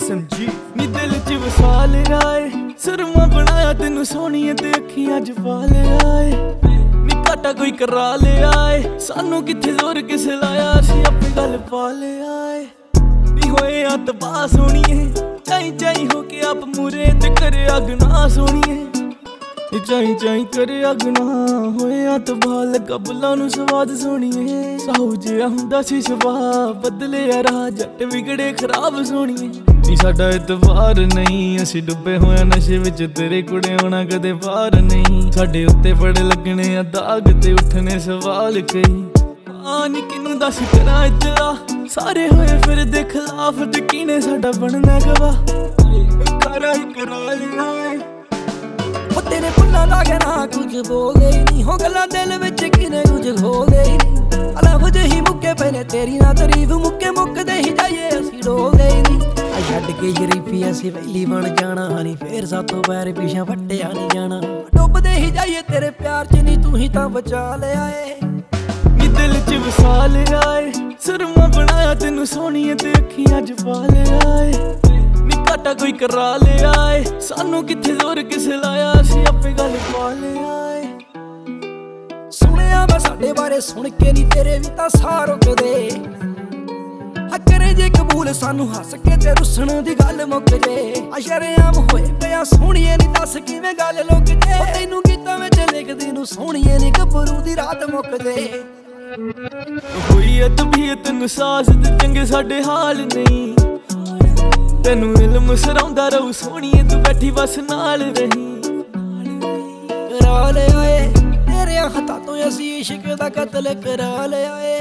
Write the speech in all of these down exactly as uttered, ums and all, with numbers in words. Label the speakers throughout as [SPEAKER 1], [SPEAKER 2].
[SPEAKER 1] S M G
[SPEAKER 2] नी दिल च वसा लिया है सुरमा बनाया तेनू सोहणिए ते अखियां च पा लिया है नी घाटा कोई करा लिया है सानू किथे जोर किसे लाया असी आपे गल पा लिया है नी होए अतबा सोहणिए चाई चाई होके आप मूरे ते करे अगना सोहणिए चाई चाई करे अगना होए अतबा लगा बुल्लां नू स्वाद सोहणिए साहू जिहा हुंदा सी सुभाऽ बदले राह जट विगड़े खराब सोहणिए नी साडा इतबार नहीं असी डुबे होए नशे विच तेरे कुड़े होना कदे पार नहीं साडे उत्ते बड़े लगने आ दाग ते उठने सवाल कई आ नी किनू दस करा इतला सारे होए फिर दे खिलाफ यकीने साडा बनना गवाह करा ही करा लिया
[SPEAKER 3] तेरे फुल्लां दा कहना कुछ बोलदे ही नहीं हो गल्लां दिल विच किने कुछ खोलदे ही नहीं अलफ जही मुक्के पहले तेरी ना तारीफ मुक्के मुक्कदे ही जाइए असी डोलदे ही नहीं आ छड्ड के शरीफी असी वैली बन जाना नहीं फिर सातों पैर पिछा फट्टिया नहीं जाना डुबदे ही जाइए तेरे प्यार च नहीं तू ही तां बचा लिया है
[SPEAKER 2] नी दिल च वसा लिया है सुरमा बनाया तेनू सोहणिए ते अखियां च पा लिया है घाटा कोई करा लिया है सानू किथे जोर किसे लाया असी आपे गल पा लिया है
[SPEAKER 3] सुनिया मैं साडे बारे सुन के नी तेरे भी तां साह रुकदे करे जे कबूल सानू हस के ते रुसण दी गल मुक जे अशरेआम होए पिया सोहणिए नी दस किवें गल लुक जे तैनू गीतां विच लिखदी नू सोहणिए नी गभरू दी रात मुक जे
[SPEAKER 2] होई ऐ तबीयत नू सास ते चंगे साडे हाल नहीं तेनू इल्म सराउंदा रहू सोहणिए तू बैठी बस नाल रही
[SPEAKER 3] करा लिया है तेरे हत्थां तो असी इश्क दा कतल करा लिया है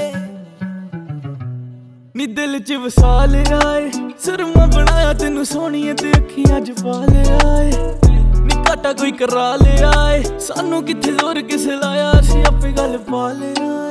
[SPEAKER 2] नी दिल च वसा लिया है सुरमा बनाया तेनू सोहणिए ते अखियां च पा लिया है नी घाटा कोई करा लिया है सानू किथे जोर किसे लाया असी आपे गल पा लिया